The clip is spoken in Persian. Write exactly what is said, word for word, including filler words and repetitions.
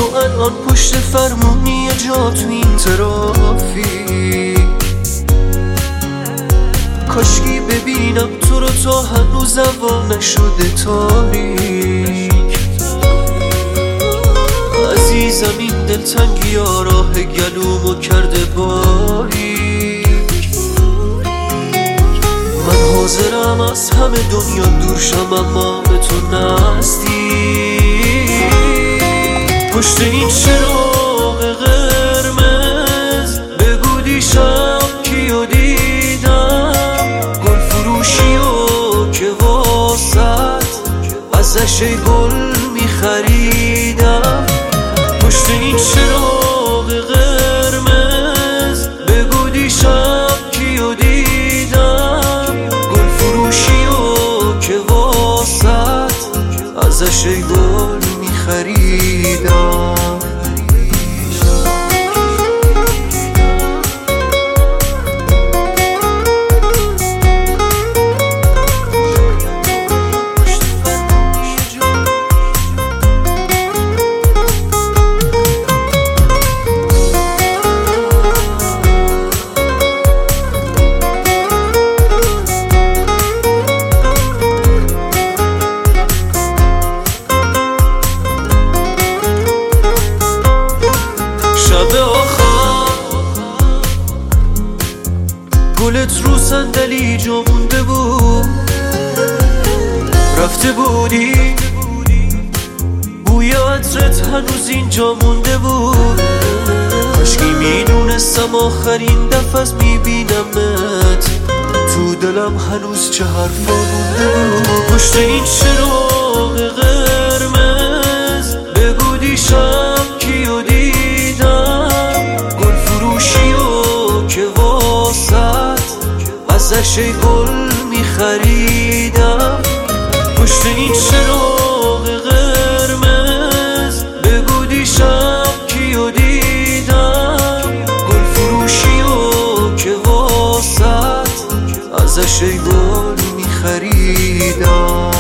تو الان پشت فرمونی جا تو این ترافیک، کاشکی ببینم تو رو تا هنوز هوا نشده تاریک. عزیزم این دلتنگی ها راه گلومو کرده باریک. من حاضرم از همه دنیا دور شم اما به تو نزدیک. پشت این چراغ قرمز بگو دیشب کیو دیدم، گل فروشیو که واسد ازش گل میخریدم. پشت این چراغ قرمز بگو دیشب کیو دیدم، گل فروشیو که واسد ازش گل میخریدم. گلت رو صندلی جا مونده بود، رفته بودی بوی عطرت هنوز اینجا مونده بود. کاشکی میدونستم آخرین دفعه از میبینمت، تو دلم هنوز چه حرفا مونده بود. پشت این چراغ قرمز بگو دیشب کیو دیدم، گل فروشیو که واسد ازش گل میخریدم. پشت این چراغ قرمز بگو دیشب کیو دیدم، گل فروشیو که واسد ازش گل میخریدم.